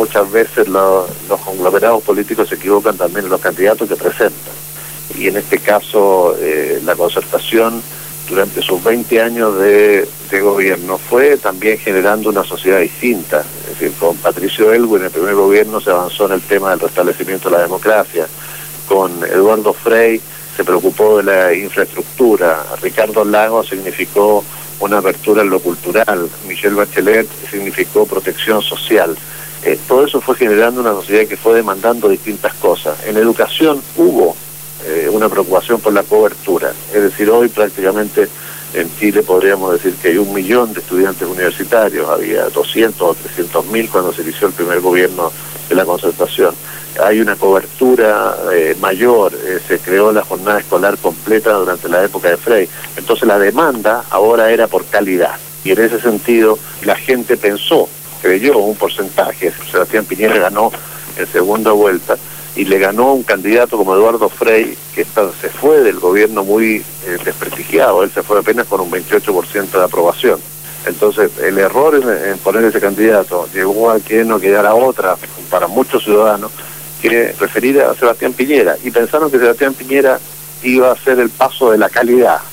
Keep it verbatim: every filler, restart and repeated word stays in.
muchas veces lo, los conglomerados políticos se equivocan también en los candidatos que presentan. Y en este caso, eh, la Concertación, durante sus veinte años de, de gobierno, fue también generando una sociedad distinta. Es decir, con Patricio Elwin en el primer gobierno se avanzó en el tema del restablecimiento de la democracia. Con Eduardo Frei se preocupó de la infraestructura. Ricardo Lagos significó una apertura en lo cultural. Michelle Bachelet significó protección social. Eh, todo eso fue generando una sociedad que fue demandando distintas cosas. En educación hubo eh, una preocupación por la cobertura. Es decir, hoy prácticamente en Chile podríamos decir que hay un millón de estudiantes universitarios. Había doscientos o trescientos mil cuando se inició el primer gobierno de la Concertación. Hay una cobertura eh, mayor, eh, se creó la jornada escolar completa durante la época de Frei. Entonces la demanda ahora era por calidad. Y en ese sentido la gente pensó, creyó un porcentaje. Sebastián Piñera ganó en segunda vuelta y le ganó a un candidato como Eduardo Frei, que está, se fue del gobierno muy eh, desprestigiado. Él se fue apenas con un veintiocho por ciento de aprobación. Entonces el error en, en poner ese candidato llegó a que no quedara otra para muchos ciudadanos que referir a Sebastián Piñera, y pensaron que Sebastián Piñera iba a ser el paso de la calidad.